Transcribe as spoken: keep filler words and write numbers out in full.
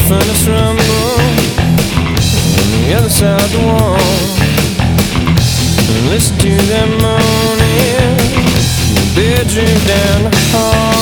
furnace rumble on the other side of the wall. Listen to them moaning in the bedroom down the hall.